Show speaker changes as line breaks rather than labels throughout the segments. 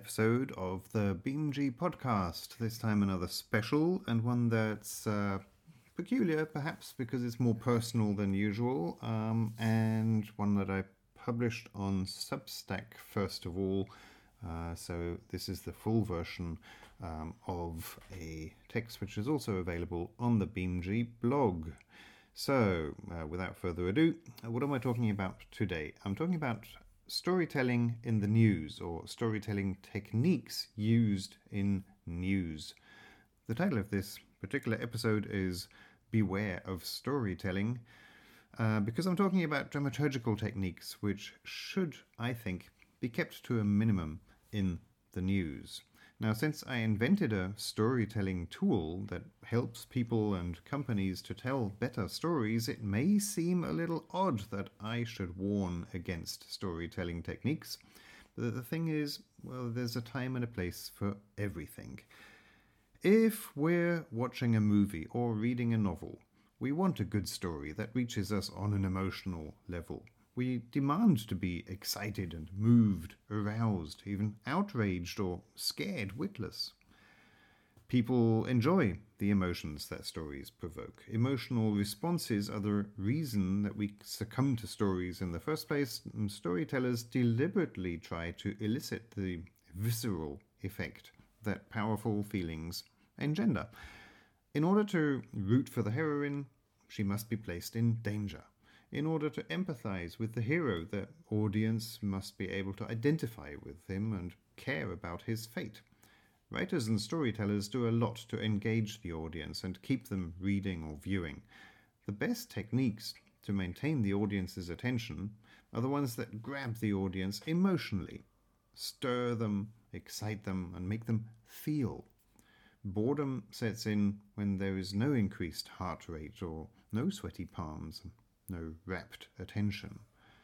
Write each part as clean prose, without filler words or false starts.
episode of the BeamG podcast. This time another special, and one that's peculiar perhaps because it's more personal than usual, and one that I published on Substack first of all. So this is the full version of a text which is also available on the BeamG blog. So, without further ado, what am I talking about today? I'm talking about storytelling in the news, or storytelling techniques used in news. The title of this particular episode is Beware of Storytelling, because I'm talking about dramaturgical techniques which should, I think, be kept to a minimum in the news. Now, since I invented a storytelling tool that helps people and companies to tell better stories, it may seem a little odd that I should warn against storytelling techniques. But the thing is, well, there's a time and a place for everything. If we're watching a movie or reading a novel, we want a good story that reaches us on an emotional level. We demand to be excited and moved, aroused, even outraged or scared witless. People enjoy the emotions that stories provoke. Emotional responses are the reason that we succumb to stories in the first place. Storytellers deliberately try to elicit the visceral effect that powerful feelings engender. In order to root for the heroine, she must be placed in danger. In order to empathize with the hero, the audience must be able to identify with him and care about his fate. Writers and storytellers do a lot to engage the audience and keep them reading or viewing. The best techniques to maintain the audience's attention are the ones that grab the audience emotionally, stir them, excite them, and make them feel. Boredom sets in when there is no increased heart rate or no sweaty palms, no rapt attention.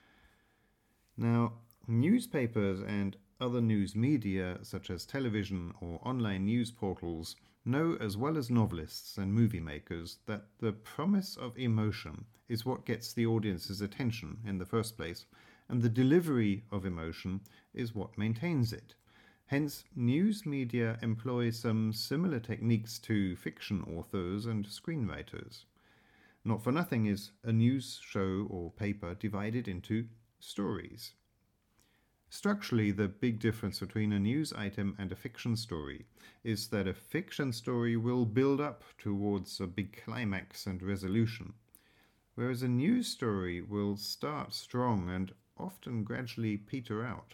Now, newspapers and other news media, such as television or online news portals, know as well as novelists and movie makers that the promise of emotion is what gets the audience's attention in the first place, and the delivery of emotion is what maintains it. Hence, news media employ some similar techniques to fiction authors and screenwriters. Not for nothing is a news show or paper divided into stories. Structurally, the big difference between a news item and a fiction story is that a fiction story will build up towards a big climax and resolution, whereas a news story will start strong and often gradually peter out.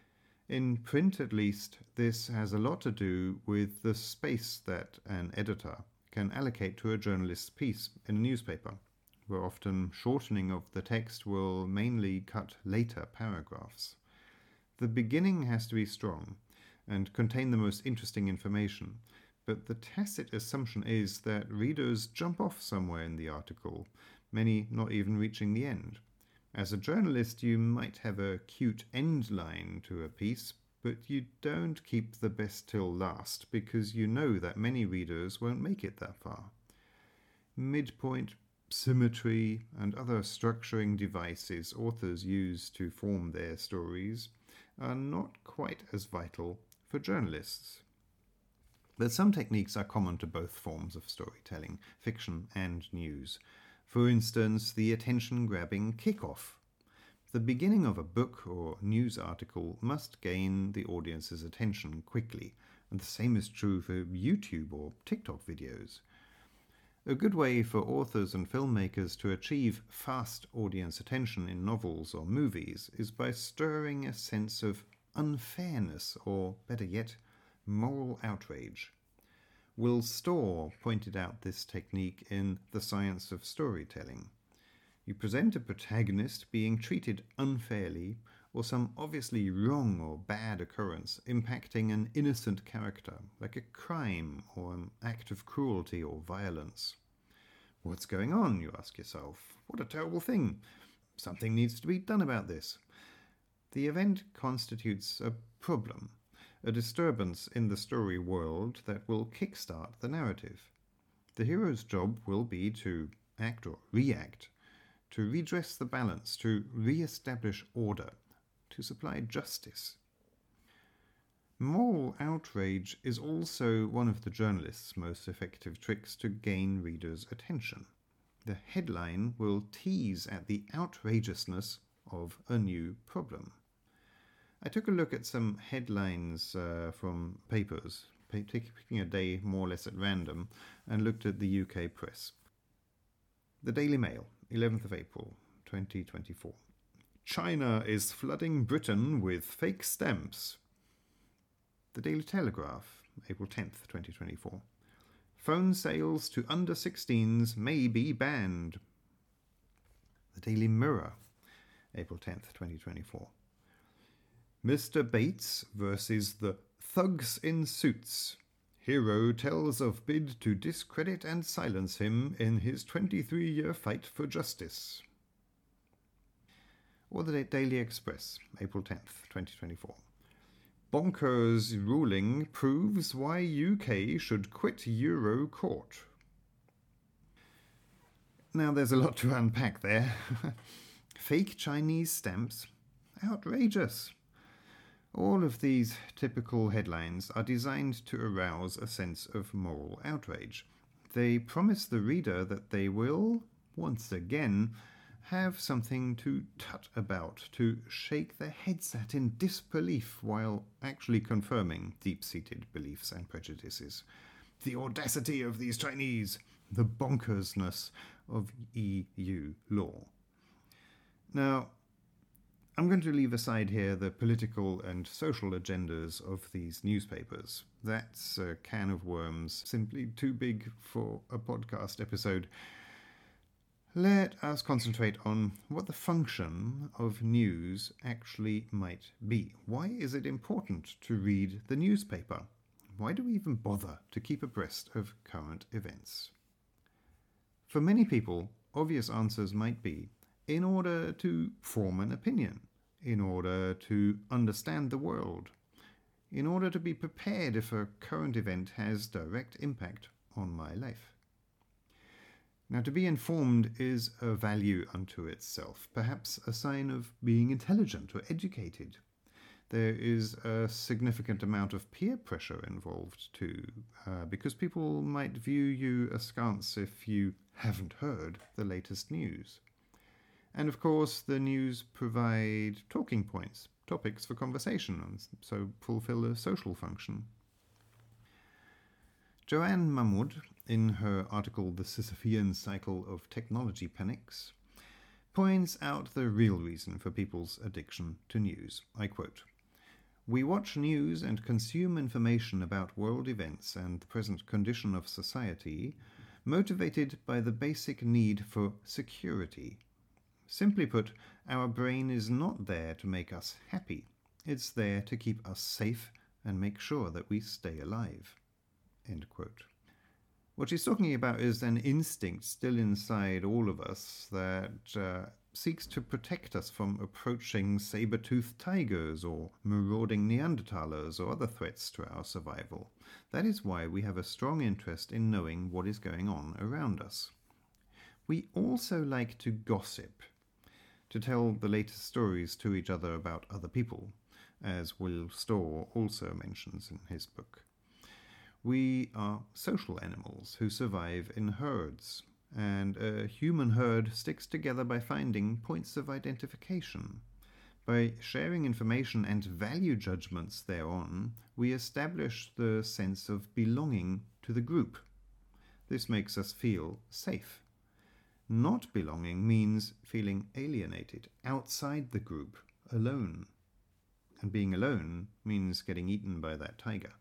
In print, at least, this has a lot to do with the space that an editor can allocate to a journalist's piece in a newspaper, where often shortening of the text will mainly cut later paragraphs. The beginning has to be strong and contain the most interesting information, but the tacit assumption is that readers jump off somewhere in the article, many not even reaching the end. As a journalist, you might have a cute end line to a piece, but you don't keep the best till last because you know that many readers won't make it that far. Midpoint, symmetry, and other structuring devices authors use to form their stories are not quite as vital for journalists. But some techniques are common to both forms of storytelling, fiction and news. For instance, the attention-grabbing kickoff. The beginning of a book or news article must gain the audience's attention quickly, and the same is true for YouTube or TikTok videos. A good way for authors and filmmakers to achieve fast audience attention in novels or movies is by stirring a sense of unfairness, or better yet, moral outrage. Will Storr pointed out this technique in The Science of Storytelling. You present a protagonist being treated unfairly, or some obviously wrong or bad occurrence impacting an innocent character, like a crime or an act of cruelty or violence. What's going on, you ask yourself? What a terrible thing. Something needs to be done about this. The event constitutes a problem, a disturbance in the story world that will kickstart the narrative. The hero's job will be to act or react, to redress the balance, to re-establish order, to supply justice. Moral outrage is also one of the journalist's most effective tricks to gain readers' attention. The headline will tease at the outrageousness of a new problem. I took a look at some headlines from papers, picking a day more or less at random, and looked at the UK press. The Daily Mail, 11th of April, 2024. China is flooding Britain with fake stamps. The Daily Telegraph, April 10th, 2024. Phone sales to under 16s may be banned. The Daily Mirror, April 10th, 2024. Mr. Bates versus the thugs in suits. Hero tells of bid to discredit and silence him in his 23-year fight for justice. Or the Daily Express, April 10th, 2024. Bonkers ruling proves why UK should quit Euro court. Now there's a lot to unpack there. Fake Chinese stamps? Outrageous. All of these typical headlines are designed to arouse a sense of moral outrage. They promise the reader that they will, once again, have something to tut about, to shake their heads at in disbelief while actually confirming deep-seated beliefs and prejudices. The audacity of these Chinese, the bonkersness of EU law. Now, I'm going to leave aside here the political and social agendas of these newspapers. That's a can of worms, simply too big for a podcast episode. Let us concentrate on what the function of news actually might be. Why is it important to read the newspaper? Why do we even bother to keep abreast of current events? For many people, obvious answers might be in order to form an opinion, in order to understand the world, in order to be prepared if a current event has direct impact on my life. Now, to be informed is a value unto itself, perhaps a sign of being intelligent or educated. There is a significant amount of peer pressure involved too, because people might view you askance if you haven't heard the latest news. And of course, the news provide talking points, topics for conversation, and so fulfill a social function. Joanne Mahmood, in her article The Sisyphean Cycle of Technology Panics, points out the real reason for people's addiction to news. I quote, "We watch news and consume information about world events and the present condition of society, motivated by the basic need for security. Simply put, our brain is not there to make us happy. It's there to keep us safe and make sure that we stay alive." End quote. What she's talking about is an instinct still inside all of us that seeks to protect us from approaching saber-toothed tigers or marauding Neanderthalers or other threats to our survival. That is why we have a strong interest in knowing what is going on around us. We also like to gossip, to tell the latest stories to each other about other people, as Will Storr also mentions in his book. We are social animals who survive in herds, and a human herd sticks together by finding points of identification. By sharing information and value judgments thereon, we establish the sense of belonging to the group. This makes us feel safe. Not belonging means feeling alienated, outside the group, alone. And being alone means getting eaten by that tiger.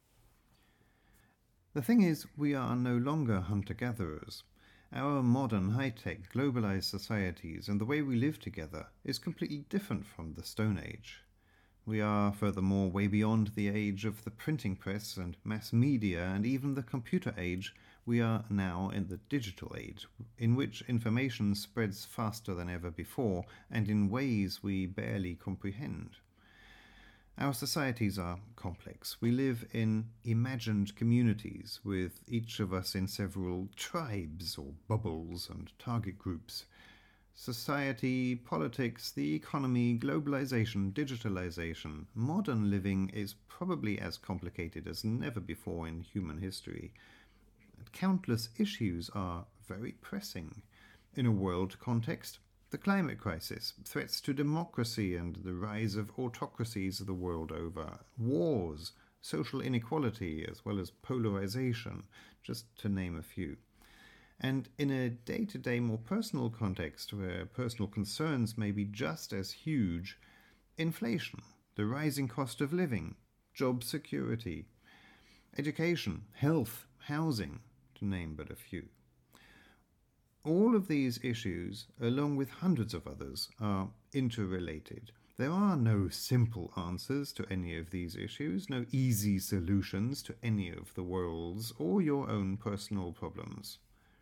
The thing is, we are no longer hunter-gatherers. Our modern, high-tech, globalized societies and the way we live together is completely different from the Stone Age. We are, furthermore, way beyond the age of the printing press and mass media and even the computer age. We are now in the digital age, in which information spreads faster than ever before and in ways we barely comprehend. Our societies are complex. We live in imagined communities, with each of us in several tribes or bubbles and target groups. Society, politics, the economy, globalization, digitalization. Modern living is probably as complicated as never before in human history. Countless issues are very pressing. In a world context, the climate crisis, threats to democracy and the rise of autocracies the world over, wars, social inequality, as well as polarization, just to name a few. And in a day-to-day, more personal context, where personal concerns may be just as huge, inflation, the rising cost of living, job security, education, health, housing, to name but a few. All of these issues, along with hundreds of others, are interrelated. There are no simple answers to any of these issues, no easy solutions to any of the world's or your own personal problems.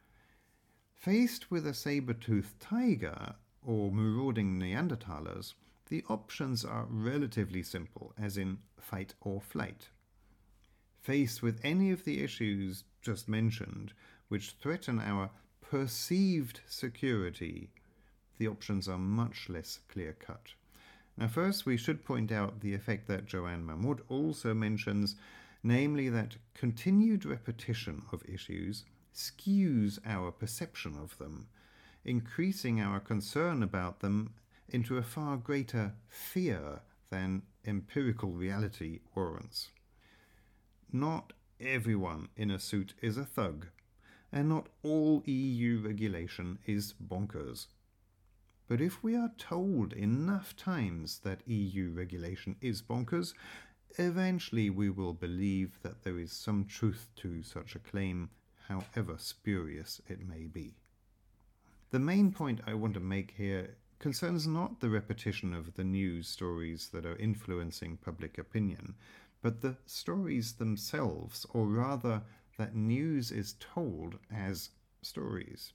Faced with a saber-toothed tiger or marauding Neanderthalers, the options are relatively simple, as in fight or flight. Faced with any of the issues just mentioned, which threaten our perceived security, the options are much less clear-cut. Now first we should point out the effect that Joanne Mahmoud also mentions, namely that continued repetition of issues skews our perception of them, increasing our concern about them into a far greater fear than empirical reality warrants. Not everyone in a suit is a thug, and not all EU regulation is bonkers. But if we are told enough times that EU regulation is bonkers, eventually we will believe that there is some truth to such a claim, however spurious it may be. The main point I want to make here concerns not the repetition of the news stories that are influencing public opinion, but the stories themselves, or rather that news is told as stories.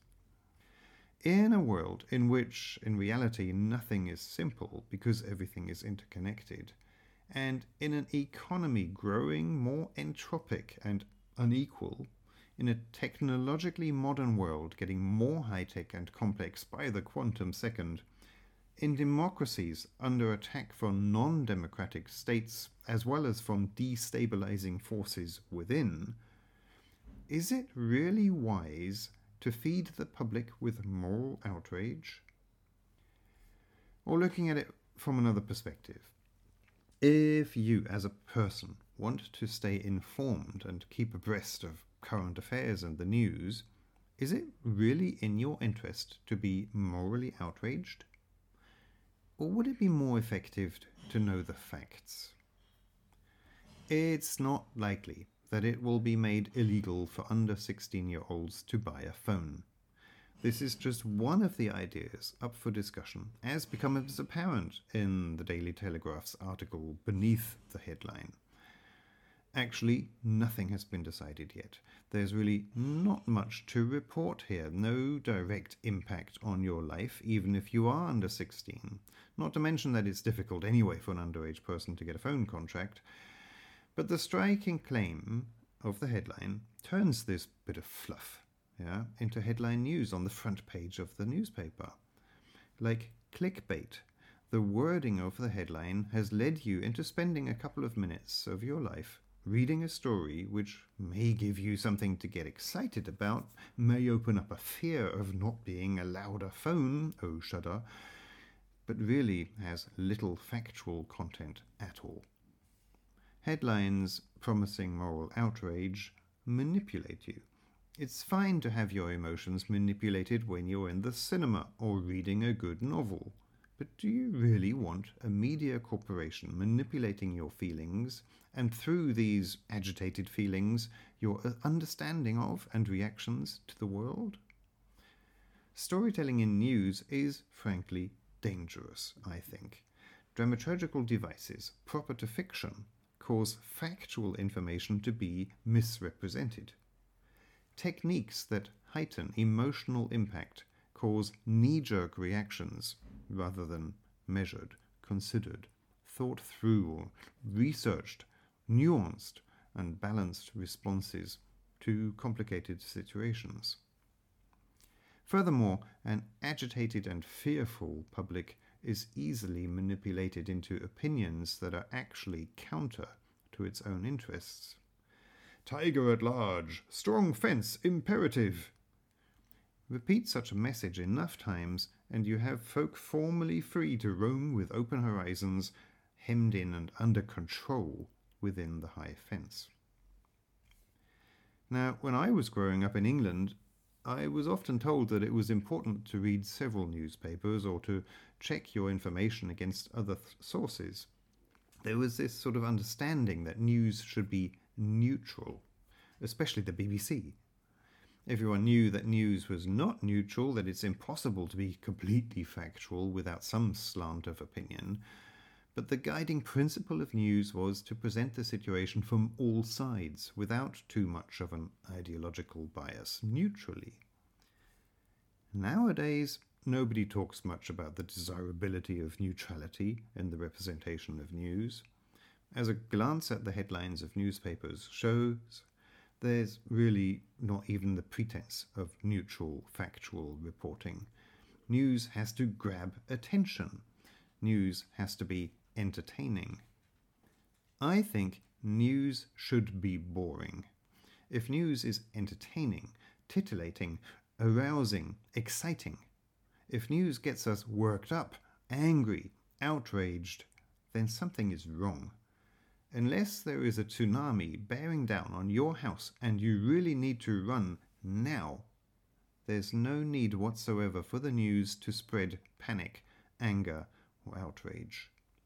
In a world in which, in reality, nothing is simple because everything is interconnected, and in an economy growing more entropic and unequal, in a technologically modern world getting more high-tech and complex by the quantum second, in democracies under attack from non-democratic states as well as from destabilizing forces within, is it really wise to feed the public with moral outrage? Or looking at it from another perspective, if you as a person want to stay informed and keep abreast of current affairs and the news, is it really in your interest to be morally outraged? Or would it be more effective to know the facts? It's not likely that it will be made illegal for under 16-year-olds to buy a phone. This is just one of the ideas up for discussion, as becomes apparent in the Daily Telegraph's article beneath the headline. Actually, nothing has been decided yet. There's really not much to report here, no direct impact on your life, even if you are under 16. Not to mention that it's difficult anyway for an underage person to get a phone contract. But the striking claim of the headline turns this bit of fluff into headline news on the front page of the newspaper. Like clickbait, the wording of the headline has led you into spending a couple of minutes of your life reading a story which may give you something to get excited about, may open up a fear of not being allowed a phone, oh shudder, but really has little factual content at all. Headlines promising moral outrage manipulate you. It's fine to have your emotions manipulated when you're in the cinema or reading a good novel. But do you really want a media corporation manipulating your feelings, and through these agitated feelings, your understanding of and reactions to the world? Storytelling in news is, frankly, dangerous, I think. Dramaturgical devices, proper to fiction, cause factual information to be misrepresented. Techniques that heighten emotional impact cause knee-jerk reactions rather than measured, considered, thought through, or researched, nuanced, and balanced responses to complicated situations. Furthermore, an agitated and fearful public is easily manipulated into opinions that are actually counter to its own interests. Tiger at large, strong fence imperative. Repeat such a message enough times, and you have folk formally free to roam with open horizons, hemmed in and under control within the high fence. Now, when I was growing up in England, I was often told that it was important to read several newspapers or to check your information against other sources. There was this sort of understanding that news should be neutral, especially the BBC. Everyone knew that news was not neutral, that it's impossible to be completely factual without some slant of opinion. But the guiding principle of news was to present the situation from all sides, without too much of an ideological bias, neutrally. Nowadays, nobody talks much about the desirability of neutrality in the representation of news. As a glance at the headlines of newspapers shows, there's really not even the pretense of neutral, factual reporting. News has to grab attention. News has to be entertaining. I think news should be boring. If news is entertaining, titillating, arousing, exciting, if news gets us worked up, angry, outraged, then something is wrong. Unless there is a tsunami bearing down on your house and you really need to run now, there's no need whatsoever for the news to spread panic, anger, or outrage.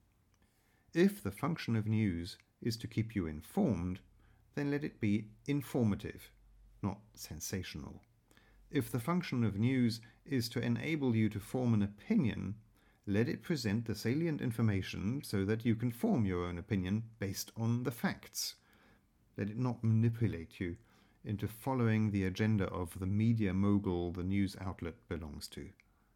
If the function of news is to keep you informed, then let it be informative, not sensational. If the function of news is to enable you to form an opinion, let it present the salient information so that you can form your own opinion based on the facts. Let it not manipulate you into following the agenda of the media mogul the news outlet belongs to.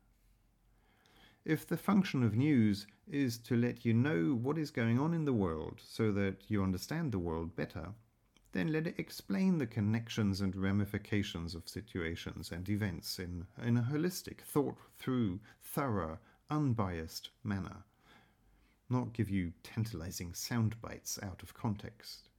If the function of news is to let you know what is going on in the world so that you understand the world better, then let it explain the connections and ramifications of situations and events in a holistic, thought-through, thorough, unbiased manner, not give you tantalizing sound bites out of context.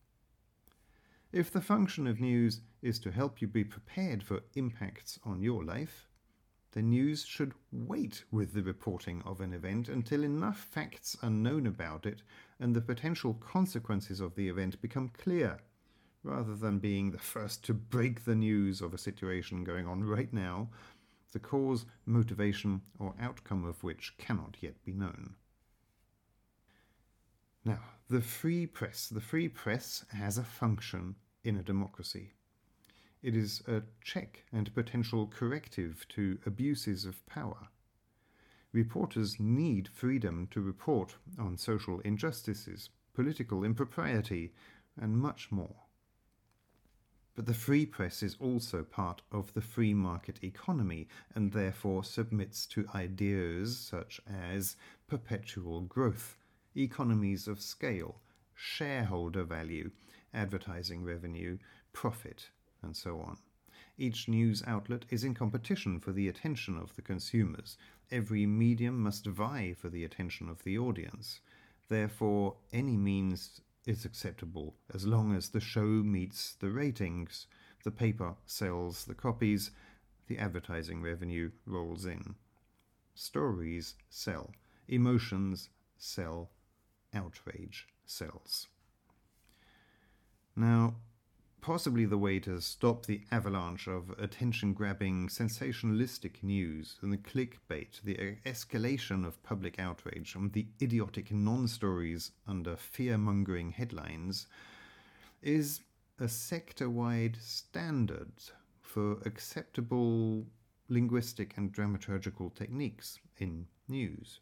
If the function of news is to help you be prepared for impacts on your life, the news should wait with the reporting of an event until enough facts are known about it and the potential consequences of the event become clear, rather than being the first to break the news of a situation going on right now, the cause, motivation, or outcome of which cannot yet be known. Now, the free press. The free press has a function in a democracy. It is a check and potential corrective to abuses of power. Reporters need freedom to report on social injustices, political impropriety, and much more. But the free press is also part of the free market economy and therefore submits to ideas such as perpetual growth, economies of scale, shareholder value, advertising revenue, profit, and so on. Each news outlet is in competition for the attention of the consumers. Every medium must vie for the attention of the audience. Therefore, any means is acceptable as long as the show meets the ratings, the paper sells the copies, the advertising revenue rolls in. Stories sell, emotions sell, outrage sells. Now, possibly the way to stop the avalanche of attention-grabbing, sensationalistic news and the clickbait, the escalation of public outrage, and the idiotic non-stories under fear-mongering headlines, is a sector-wide standard for acceptable linguistic and dramaturgical techniques in news.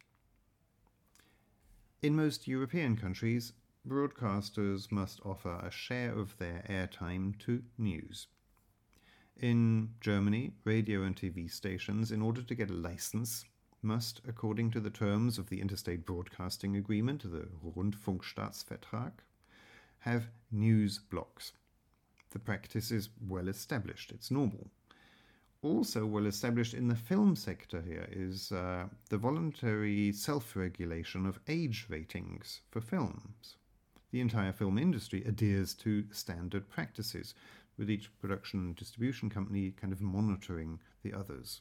In most European countries, broadcasters must offer a share of their airtime to news. In Germany, radio and TV stations, in order to get a license, must, according to the terms of the Interstate Broadcasting Agreement, the Rundfunkstaatsvertrag, have news blocks. The practice is well established, it's normal. Also well established in the film sector here is the voluntary self-regulation of age ratings for films. The entire film industry adheres to standard practices, with each production and distribution company kind of monitoring the others.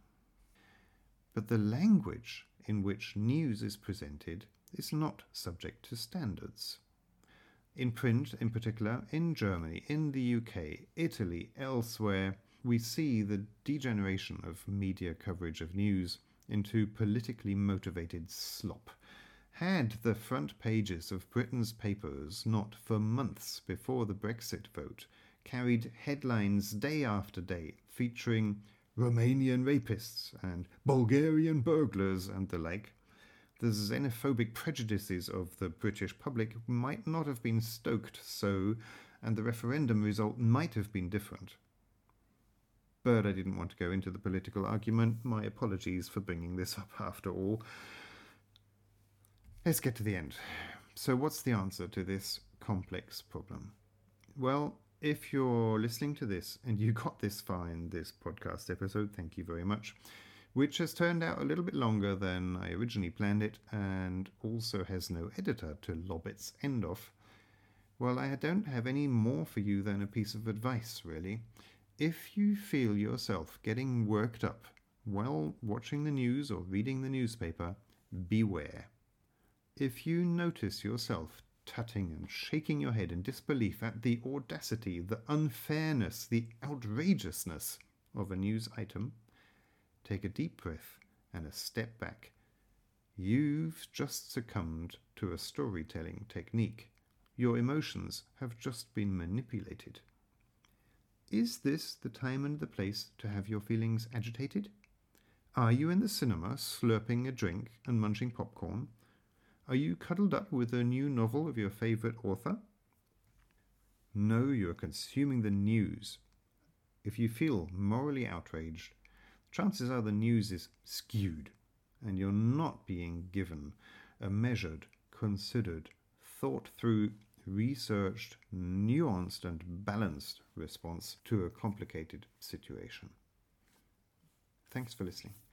But the language in which news is presented is not subject to standards. In print, in particular, in Germany, in the UK, Italy, elsewhere, we see the degeneration of media coverage of news into politically motivated slop. Had the front pages of Britain's papers not for months before the Brexit vote carried headlines day after day featuring Romanian rapists and Bulgarian burglars and the like, the xenophobic prejudices of the British public might not have been stoked so, and the referendum result might have been different. But I didn't want to go into the political argument. My apologies for bringing this up after all. Let's get to the end. So what's the answer to this complex problem? Well, if you're listening to this and you got this far in this podcast episode, thank you very much, which has turned out a little bit longer than I originally planned it and also has no editor to lob its end off. Well, I don't have any more for you than a piece of advice, really. If you feel yourself getting worked up while watching the news or reading the newspaper, beware. If you notice yourself tutting and shaking your head in disbelief at the audacity, the unfairness, the outrageousness of a news item, take a deep breath and a step back. You've just succumbed to a storytelling technique. Your emotions have just been manipulated. Is this the time and the place to have your feelings agitated? Are you in the cinema slurping a drink and munching popcorn? Are you cuddled up with a new novel of your favourite author? No, you're consuming the news. If you feel morally outraged, chances are the news is skewed and you're not being given a measured, considered, thought through, researched, nuanced and balanced response to a complicated situation. Thanks for listening.